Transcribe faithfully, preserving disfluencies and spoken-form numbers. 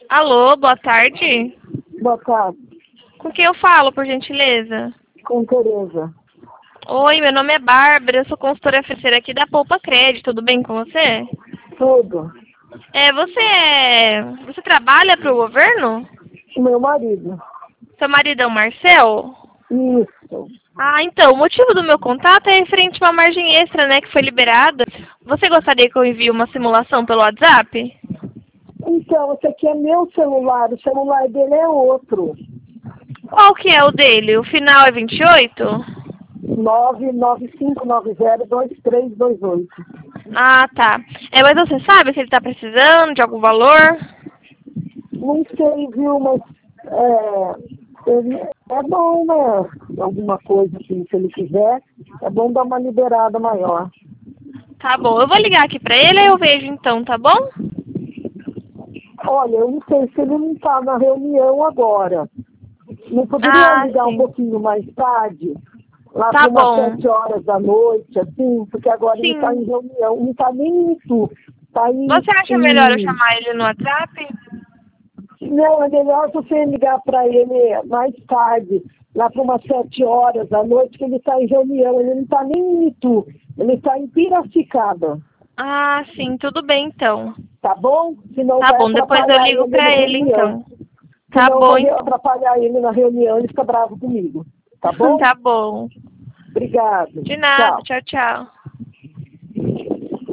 Alô, boa tarde. Boa tarde, Com quem eu falo, por gentileza? com Tereza. Oi, meu nome é Bárbara, eu sou consultora financeira aqui da Poupa Crédito, tudo bem com você? Tudo. É, você é... Você trabalha para o governo? Meu marido. Seu marido é o Marcel? Isso. Ah, então, o motivo do meu contato é referente a uma margem extra, né, que foi liberada. Você gostaria que eu envie uma simulação pelo WhatsApp? Então, esse aqui é meu celular, o celular dele é outro. Qual que é o dele? O final é vinte e oito? nove nove cinco nove zero dois três dois oito. Ah, tá. É, mas você sabe se ele está precisando de algum valor? Não sei, viu, mas é, ele- é bom, né? Alguma coisa assim, se ele quiser, é bom dar uma liberada maior. Tá bom, eu vou ligar aqui pra ele e eu vejo então, tá bom? Olha, eu não sei se ele não está na reunião agora. Não poderia Ah, ligar um sim. pouquinho mais tarde? Lá Tá para umas bom. sete horas da noite, assim, porque agora ele está Sim. em reunião, não está nem em Itu, está em, Você acha melhor eu em... chamar ele no WhatsApp? Não, é melhor você ligar para ele mais tarde, lá para umas sete horas da noite, que ele está em reunião, ele não está nem em Itu, ele está em Piracicaba, Ah, sim, tudo bem então. tá bom? Senão Tá vai bom, depois eu atrapalhar ligo ele na pra ele reunião. então. Tá Senão bom vai então. atrapalhar ele na reunião, ele fica bravo comigo, tá bom? Tá bom. Obrigado. De nada, Tchau. tchau, tchau.